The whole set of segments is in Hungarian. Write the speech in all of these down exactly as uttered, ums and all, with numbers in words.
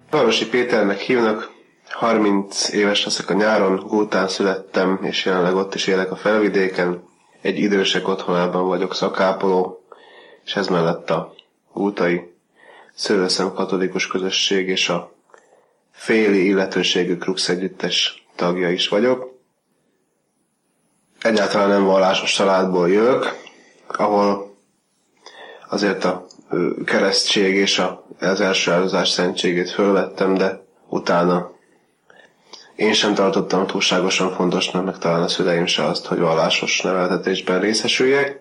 Varosi Péternek hívnak, harminc éves leszek a nyáron, Gútán születtem, és jelenleg ott is élek a Felvidéken. Egy idősek otthonában vagyok szakápoló, és ez mellett a gútai Szőlőszem katolikus közösség és a féli illetőségű Krux együttes tagja is vagyok. Egyáltalán nem vallásos családból jövök, ahol azért a keresztség és az első áldozás szentségét fölvettem, de utána én sem tartottam túlságosan fontosnak, meg talán a szüleim se azt, hogy vallásos neveltetésben részesüljek.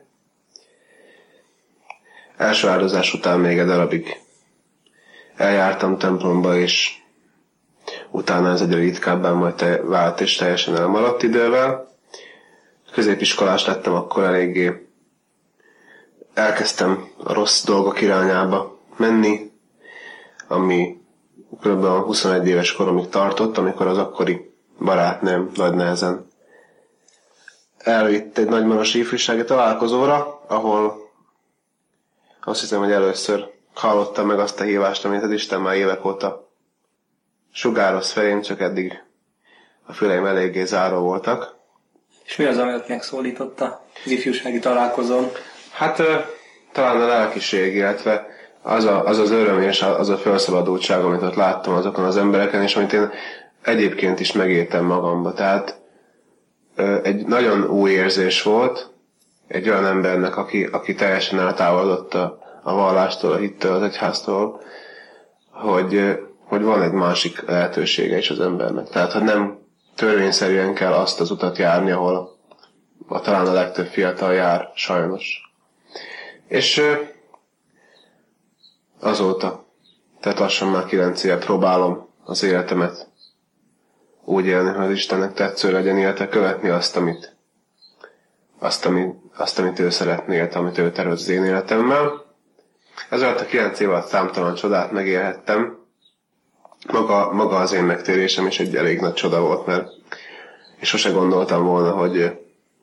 Első áldozás után még egy darabig eljártam templomba, és utána ez egyre ritkábban majd te, vált és teljesen elmaradt idővel. Középiskolás lettem, akkor eléggé elkezdtem a rossz dolgok irányába menni, ami kb. huszonegy éves koromig tartott, amikor az akkori barátnőm nagy nehezen elvitt egy nagymarosi ifjúsági találkozóra, ahol azt hiszem, hogy először hallottam meg azt a hívást, amit az Isten már évek óta sugároz felém, csak eddig a füleim eléggé záró voltak. És mi az, amit megszólította az ifjúsági találkozón? Hát talán a lelkiség, illetve az, a, az az öröm és az a felszabadultság, amit ott láttam azokon az embereken, és amit én egyébként is megéltem magamba. Tehát egy nagyon új érzés volt egy olyan embernek, aki, aki teljesen eltávolodott a, a vallástól, a hittől, az egyháztól, hogy, hogy van egy másik lehetősége is az embernek. Tehát, hogy nem törvényszerűen kell azt az utat járni, ahol a, a, talán a legtöbb fiatal jár, sajnos. És azóta, tehát lassan már kilenc éve próbálom az életemet úgy élni, hogy az Istennek tetsző legyen, illetve követni azt, amit, azt, amit, azt, amit ő szeretné, amit ő tervez az én életemmel. Ez alatt a kilenc év alatt számtalan csodát megélhettem. Maga, maga az én megtérésem is egy elég nagy csoda volt, mert és sose gondoltam volna, hogy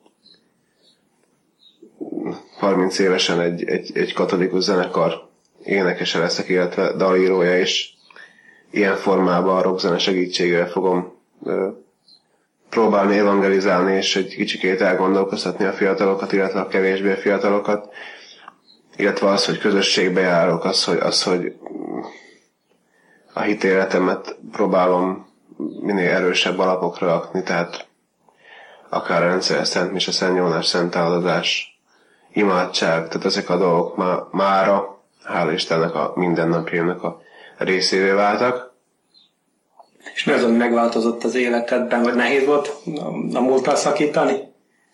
harminc évesen egy, egy, egy katolikus zenekar énekese leszek, illetve dalírója, és ilyen formában a rockzene segítségével fogom ö, próbálni evangelizálni, és egy kicsikét elgondolkoztatni a fiatalokat, illetve a kevésbé fiatalokat, illetve az, hogy közösségbe járok, az, hogy, az, hogy a hitéletemet próbálom minél erősebb alapokra rakni, tehát akár a rendszeres Szent Mise, Szent Jónás, Szent Áldozás, imádság, tehát ezek a dolgok má, mára, hála Istennek a mindennapjaimnak a részévé váltak. És mi az, ami megváltozott az életedben, vagy nehéz volt a múlttal szakítani?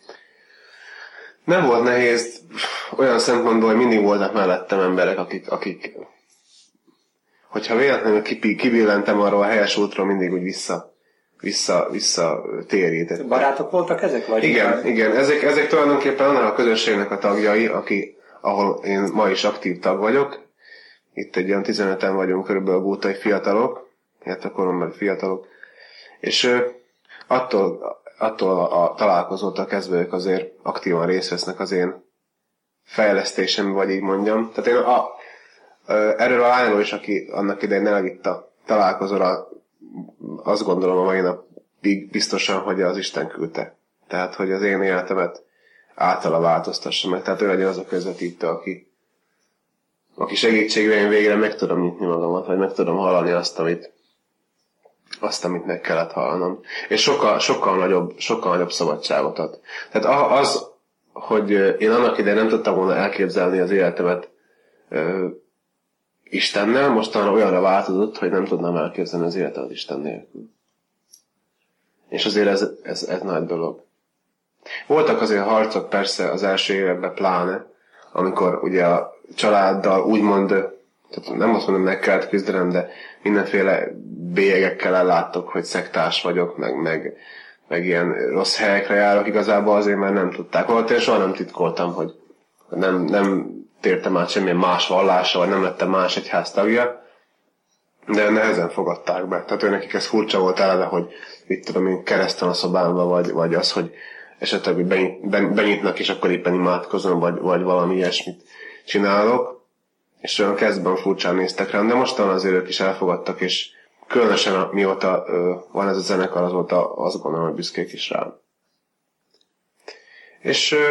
Nem volt nehéz, olyan szempontból, hogy mindig voltak mellettem emberek, akik, akik hogyha véletlenül kibillentem arról a helyes útról, mindig úgy vissza, vissza, vissza térített. Barátok voltak ezek? Vagy igen, ilyen? igen. Ezek, ezek tulajdonképpen annak a közösségnek a tagjai, aki, ahol én ma is aktív tag vagyok. Itt egy olyan tizenöten vagyunk körülbelül gútai fiatalok, illetve korombeli fiatalok. És ö, attól, attól a találkozótól kezdve ők azért aktívan részt vesznek az én fejlesztésem, vagy így mondjam. Tehát én a, erről a lányról is, aki annak idején elvitt a találkozóra, azt gondolom a mai napig biztosan, hogy az Isten küldte. Tehát, hogy az én életemet általa változtassa meg. Tehát ő legyen az a közvetítő, aki, aki segítségével én végre meg tudom nyitni magamat, vagy meg tudom hallani azt, amit, azt, amit meg kellett hallanom. És sokkal, sokkal, nagyobb, sokkal nagyobb szabadságot ad. Tehát az, hogy én annak idején nem tudtam volna elképzelni az életemet Istennel, mostanra olyanra változott, hogy nem tudnám elképzelni az életet az Isten nélkül. És azért ez, ez, ez nagy dolog. Voltak azért harcok persze az első években pláne, amikor ugye a családdal úgymond, tehát nem azt mondom, meg kellett küzdenem, de mindenféle bélyegekkel elláttok, hogy szektárs vagyok, meg, meg, meg ilyen rossz helyekre járok, igazából azért már nem tudták. Volt, én soha nem titkoltam, hogy nem, nem tértem át semmilyen más vallásra, vagy nem lettem más egyház tagja, de nehezen fogadták be. Tehát ő nekik ez furcsa volt eleve, hogy mit tudom én, kereszten a szobámba, vagy, vagy az, hogy esetleg hogy benyit, benyitnak, és akkor éppen imádkozom, vagy, vagy valami ilyesmit csinálok. És olyan kezdben furcsán néztek rám, de mostan azért ők is elfogadtak, és különösen mióta ö, van ez a zenekar, azóta azt gondolom, hogy büszkék is rám. És ö,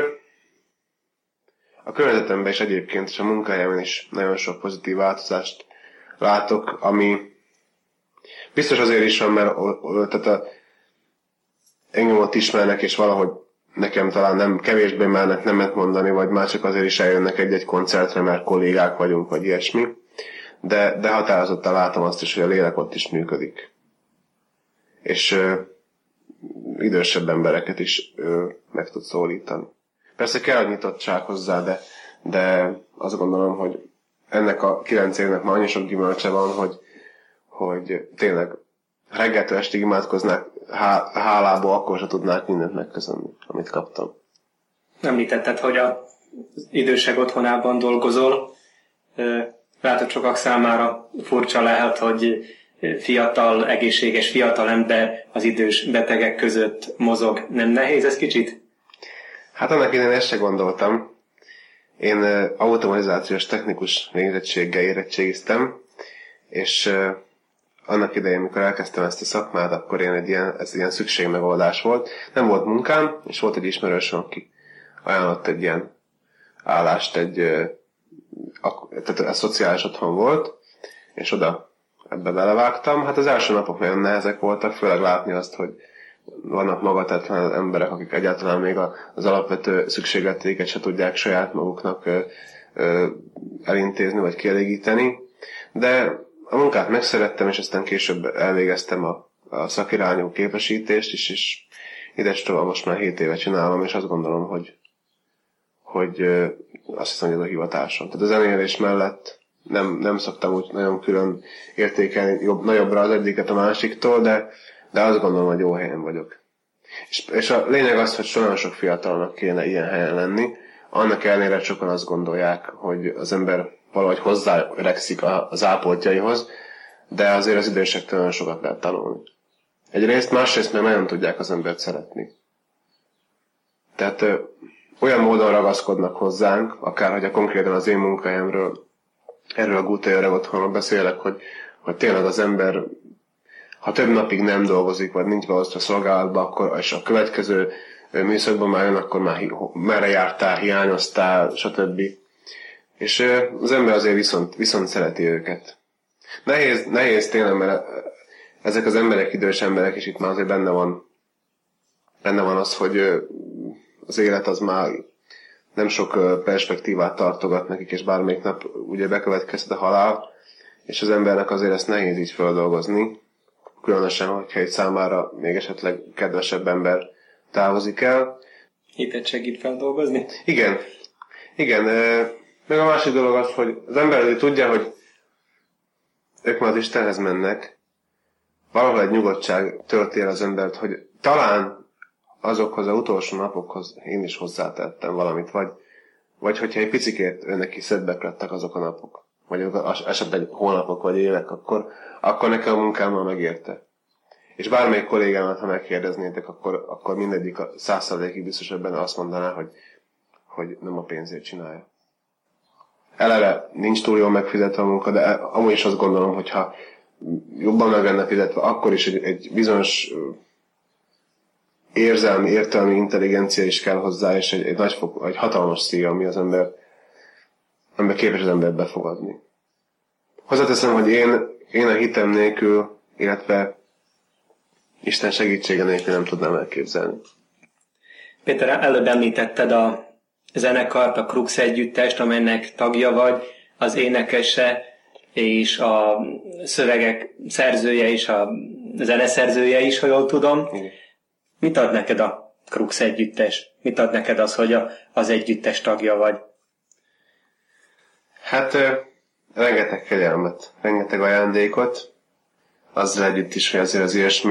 a környezetemben is egyébként, és a munkájában is nagyon sok pozitív változást látok, ami biztos azért is van, mert tehát a, engem ott ismernek, és valahogy nekem talán nem kevésbé mernek nemet mondani, vagy már csak azért is eljönnek egy-egy koncertre, mert kollégák vagyunk, vagy ilyesmi. De, de határozottan látom azt is, hogy a lélek ott is működik. És ö, idősebb embereket is ö, meg tud szólítani. Persze kell a nyitottság hozzá, de, de azt gondolom, hogy ennek a kilenc évnek már annyi sok gyümölcse van, hogy, hogy tényleg reggeltől estig imádkoznák, há, hálából akkor se tudnák mindent megköszönni, amit kaptam. Említetted, hogy az idősek otthonában dolgozol. Látod, sokak számára furcsa lehet, hogy fiatal, egészséges fiatal ember az idős betegek között mozog. Nem nehéz ez kicsit? Hát annak idején ezt se gondoltam. Én automatizációs technikus végzettséggel érettségiztem, és annak idején, amikor elkezdtem ezt a szakmát, akkor én egy ilyen, ez egy ilyen szükségmegoldás volt. Nem volt munkám, és volt egy ismerősöm, aki ajánlott egy ilyen állást, egy, a, tehát a szociális otthon volt, és oda ebbe belevágtam. Hát az első napok nagyon nehezek voltak, főleg látni azt, hogy vannak magatartlan emberek, akik egyáltalán még az alapvető szükségleteiket se tudják saját maguknak elintézni vagy kielégíteni. De a munkát megszerettem, és aztán később elvégeztem a, a szakirányú képesítést is, és idestől most már hét éve csinálom, és azt gondolom, hogy, hogy azt hiszem, hogy ez a hivatásom. Tehát a zenélés mellett nem, nem szoktam úgy nagyon külön értékelni jobb, nagyobbra az egyiket a másiktól, de, de azt gondolom, hogy jó helyen vagyok. És, és a lényeg az, hogy nagyon sok fiatalnak kéne ilyen helyen lenni. Annak ellenére sokan azt gondolják, hogy az ember valahogy hozzáöregszik az ápoltjaihoz, de azért az idősektől nagyon sokat lehet tanulni. Egyrészt, másrészt meg nagyon tudják az embert szeretni. Tehát ö, olyan módon ragaszkodnak hozzánk, akár hogy a konkrétan az én munkahelyemről, erről a Gutai Öreg Otthonról beszélek, hogy, hogy tényleg az ember, ha több napig nem dolgozik, vagy nincs beosztva szolgálatba, akkor és a következő műszakban már jön, akkor már merre jártál, hiányoztál, stb. És az ember azért viszont, viszont szereti őket. Nehéz, nehéz tényleg, mert ezek az emberek, idős emberek, és itt már azért benne van, benne van az, hogy az élet az már nem sok perspektívát tartogat nekik, és bármelyik nap ugye bekövetkezhet a halál, és az embernek azért ezt nehéz így feldolgozni, különösen, hogyha egy számára még esetleg kedvesebb ember távozik el. Hitet segít feldolgozni? Igen. Igen. Meg a másik dolog az, hogy az ember azért tudja, hogy ők már az Istenhez mennek, valahol egy nyugodtság tölti el az embert, hogy talán azokhoz az utolsó napokhoz én is hozzátettem valamit, vagy, vagy hogyha egy picikét neki szedbek lettek azok a napok, vagy esetleg hónapok, vagy évek, akkor, akkor nekem a munkámmal megérte. És bármelyik kollégámat, ha megkérdeznétek, akkor, akkor mindegyik a száz százalékig biztos ebben azt mondaná, hogy, hogy nem a pénzért csinálja. Eleve nincs túl jól megfizetve a munka, de amúgy is azt gondolom, hogy ha jobban meg lenne fizetve, akkor is egy, egy bizonyos érzelmi, értelmi intelligencia is kell hozzá, és egy, egy, nagy, egy hatalmas szív, ami az ember, ember képes az embert befogadni. Hozzáteszem, hogy én, én a hitem nélkül, illetve Isten segítsége nélkül nem tudnám elképzelni. Péter, előbb említetted a zenekart, a Krux együttest, amelynek tagja vagy, az énekese és a szövegek szerzője és a zeneszerzője is, ha jól tudom. Igen. Mit ad neked a Krux együttes? Mit ad neked az, hogy a, az együttes tagja vagy? Hát rengeteg kegyelmet, rengeteg ajándékot, azzal együtt is, hogy azért az ilyesmi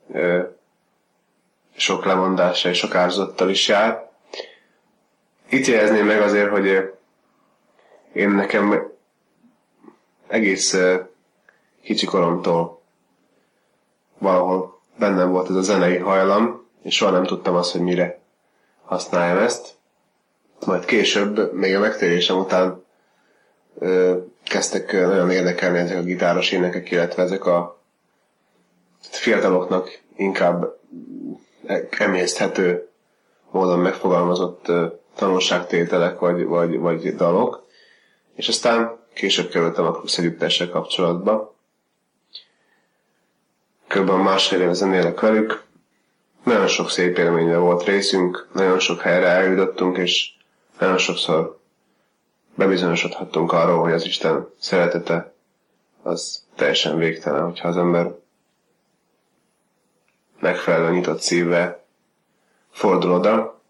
sok lemondása és sok áldozattal is jár. Itt jelezném meg azért, hogy én nekem egész kicsi koromtól valahol bennem volt ez a zenei hajlam, és soha nem tudtam azt, hogy mire használjam ezt. Majd később, még a megtérésem után ö, kezdtek nagyon érdekelni ezek a gitáros énekek, illetve ezek a fiataloknak inkább emészthető módon megfogalmazott tanulságtételek vagy, vagy, vagy dalok, és aztán később kerültem a Krux együttessel kapcsolatba. Körülbelül másfél éve zenélek velük. Nagyon sok szép élményre volt részünk, nagyon sok helyre eljutottunk, és nagyon sokszor bebizonyosodhattunk arról, hogy az Isten szeretete az teljesen végtelen, hogyha az ember megfelelően nyitott szívvel fordul oda.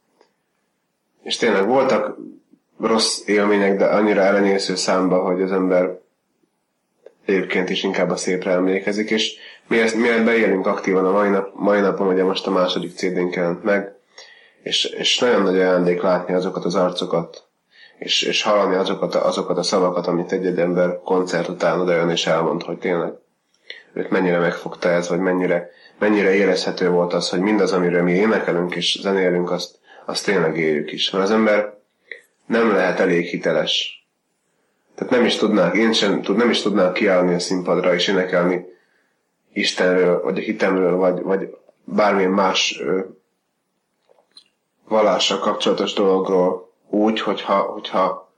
És tényleg voltak rossz élmények, de annyira elenyésző számba, hogy az ember egyébként is inkább a szépre emlékezik, és mi ezt, mi ezt beélünk aktívan a mai, nap, mai napon, ugye most a második cé dén jelent meg, és, és nagyon nagy ajándék látni azokat az arcokat, és, és hallani azokat, azokat a szavakat, amit egy-egy ember koncert után odajön és elmond, hogy tényleg őt mennyire megfogta ez, vagy mennyire, mennyire érezhető volt az, hogy mindaz, amiről mi énekelünk és zenélünk, azt, azt tényleg éljük is. Mert az ember nem lehet elég hiteles. Tehát nem is tudnák, én sem tud, nem is tudnák kiállni a színpadra és énekelni Istenről, vagy a hitemről, vagy, vagy bármilyen más ö, vallással kapcsolatos dologról úgy, hogyha, hogyha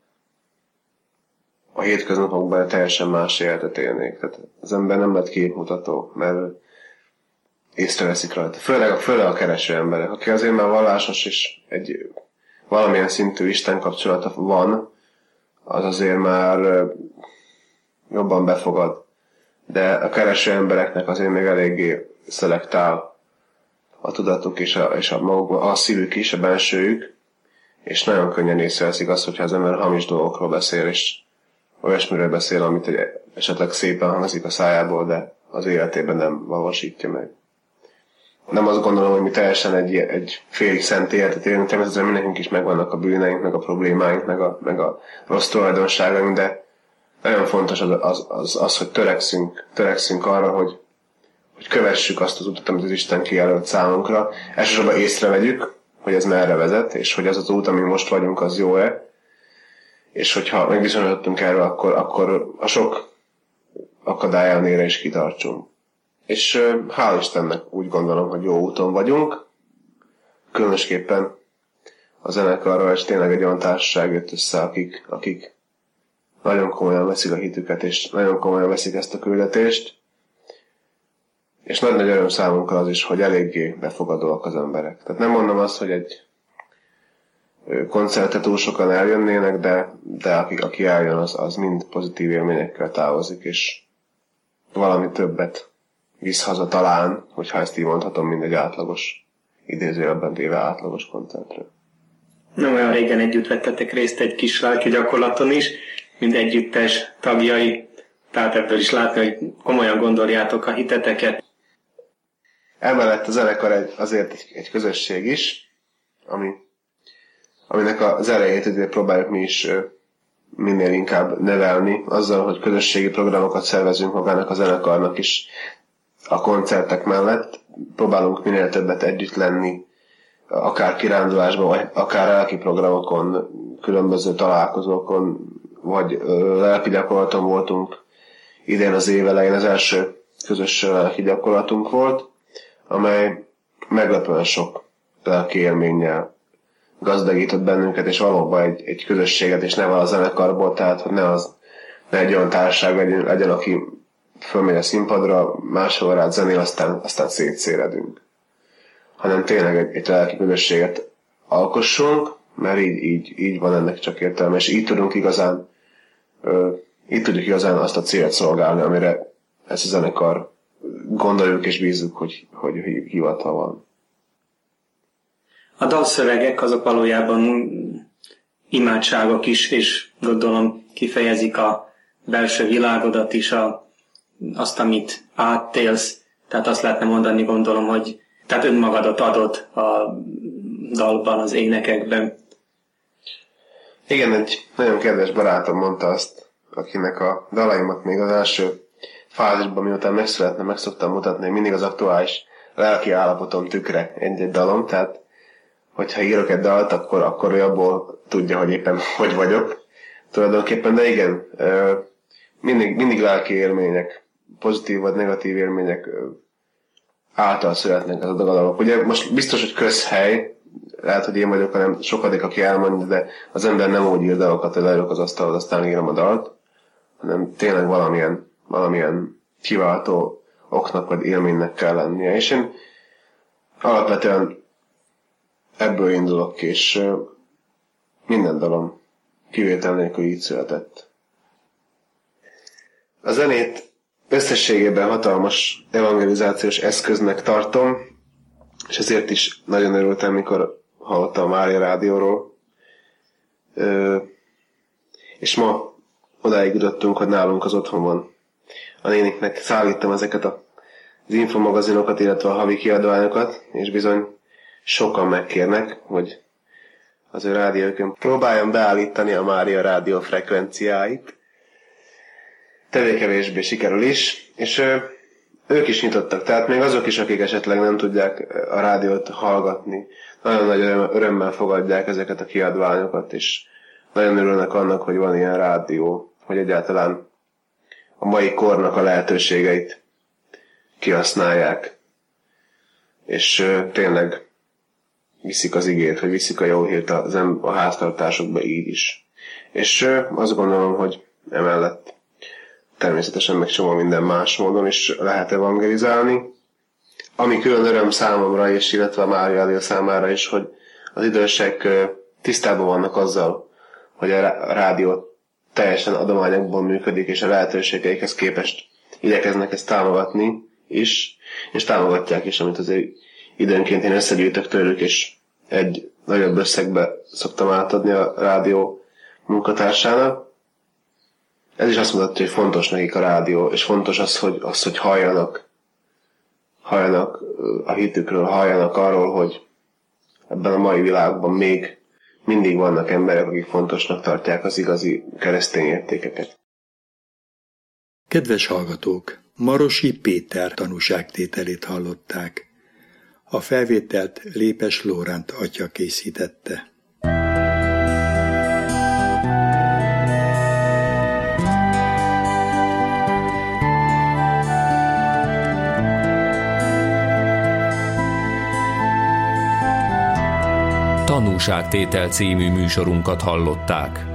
a hétköznapokban teljesen más életet élnék. Tehát az ember nem lett képmutató, mert észreveszik rajta. Főleg a, főleg a kereső emberek, aki azért már vallásos és egy valamilyen szintű Isten kapcsolata van, az azért már jobban befogad. De a kereső embereknek azért még eléggé szelektál a tudatuk és a, és a, maguk, a szívük is, a bensőjük, és nagyon könnyen észreveszik azt, hogyha az ember hamis dolgokról beszél, és olyasmiről beszél, amit egy, esetleg szépen hangzik a szájából, de az életében nem valósítja meg. Nem azt gondolom, hogy mi teljesen egy, egy félig szent életet élünk, természetesen mindenkünk is megvannak a bűneink, meg a problémáink, meg a, meg a rossz tulajdonságaink, de nagyon fontos az, az, az, az hogy törekszünk, törekszünk arra, hogy, hogy kövessük azt az utat, amit az Isten kijelölt számunkra. Elsősorban észrevegyük, hogy ez merre vezet, és hogy az az út, amin most vagyunk, az jó-e. És hogyha megbizonyosodtunk erről, akkor, akkor a sok akadály ellenére is kitartsunk. És hál' Istennek úgy gondolom, hogy jó úton vagyunk. Különösképpen a zenekarral, és tényleg egy olyan társaság jött össze, akik, akik nagyon komolyan veszik a hitüket, és nagyon komolyan veszik ezt a küldetést. És nagy-nagy öröm számunkra az is, hogy eléggé befogadóak az emberek. Tehát nem mondom azt, hogy egy koncertre túl sokan eljönnének, de, de aki, aki eljön, az, az mind pozitív élményekkel távozik, és valami többet visz haza talán, hogyha ezt így mondhatom, mint egy átlagos, idézőjelben véve átlagos koncertre. Nem olyan régen együtt vettetek részt egy kis lelki gyakorlaton is, mint együttes tagjai, tehát ebből is látni, hogy komolyan gondoljátok a hiteteket. Emellett a zenekar egy, azért egy, egy közösség is, ami, aminek az elejét ugye próbáljuk mi is minél inkább nevelni, azzal, hogy közösségi programokat szervezünk magának a zenekarnak is a koncertek mellett. Próbálunk minél többet együtt lenni, akár kirándulásban, vagy akár lelki programokon, különböző találkozókon, vagy lelki gyakorlaton voltunk. Idén az év elején az első közös lelki gyakorlatunk volt, amely meglepően sok lelki élménnyel gazdagított bennünket, és valóban egy, egy közösséget, és ne a zenekarból, tehát hogy ne, az, ne egy olyan társaság legyen, legyen, aki fölmegy a színpadra, máshol rád zenél, aztán, aztán szétszéledünk. Hanem tényleg egy, egy lelki közösséget alkossunk, mert így, így, így van ennek csak értelme, és így tudunk igazán, ö, így tudjuk igazán azt a célt szolgálni, amire ezt a zenekar gondoljuk és bízzuk, hogy, hogy hivatal van. A dalszövegek azok valójában imádságok is, és gondolom kifejezik a belső világodat is, a, azt, amit áttélsz. Tehát azt lehetne mondani, gondolom, hogy tehát önmagadat adod a dalban, az énekekben. Igen, egy nagyon kedves barátom mondta azt, akinek a dalaimat még az első fázisban, miután megszületne, meg szoktam mutatni, mindig az aktuális lelki állapotom tükre egy-egy dalom, tehát hogyha írok egy dalt, akkor, akkor ő abból tudja, hogy éppen hogy vagyok tulajdonképpen, de igen, mindig, mindig lelki élmények, pozitív vagy negatív élmények által születnek ezek a dalok. Ugye most biztos, hogy közhely, lehet, hogy én vagyok, hanem sokadik, aki elmondja, de az ember nem úgy ír dalokat, hogy leírok az asztalhoz, aztán írom a dalt, hanem tényleg valamilyen, valamilyen kiváltó oknak vagy élménynek kell lennie. És én alapvetően ebből indulok, és minden dalom kivétel nélkül így született. A zenét összességében hatalmas evangelizációs eszköznek tartom, és ezért is nagyon örültem, mikor hallottam a Mária Rádióról. Ö, és ma odáig jutottunk, hogy nálunk az otthonban a néniknek szállítom ezeket a, az infomagazinokat, illetve a havi kiadványokat, és bizony sokan megkérnek, hogy az ő rádiókön próbáljam beállítani a Mária Rádió frekvenciáit. Többé-kevésbé sikerül is, és ö, ők is nyitottak, tehát még azok is, akik esetleg nem tudják a rádiót hallgatni, nagyon nagy örömmel fogadják ezeket a kiadványokat, és nagyon örülnek annak, hogy van ilyen rádió, hogy egyáltalán a mai kornak a lehetőségeit kihasználják, és ö, tényleg viszik az igét, vagy viszik a jó hírt a, a háztartásokba így is. És ö, azt gondolom, hogy emellett természetesen meg csomó minden más módon is lehet evangelizálni. Ami külön öröm számomra, és illetve a Mária Rádió számára is, hogy az idősek tisztában vannak azzal, hogy a rádió teljesen adományokból működik, és a lehetőségeikhez képest igyekeznek ezt támogatni is, és támogatják is, amit azért időnként én összegyűjtök tőlük, és egy nagyobb összegbe szoktam átadni a rádió munkatársának. Ez is azt mutatja, hogy fontos nekik a rádió, és fontos az, hogy, az, hogy halljanak, halljanak a hitükről, halljanak arról, hogy ebben a mai világban még mindig vannak emberek, akik fontosnak tartják az igazi keresztény értékeket. Kedves hallgatók! Marosi Péter tanúságtételét hallották. A felvételt Lépes Lóránt atya készítette. Tanúságtétel című műsorunkat hallották.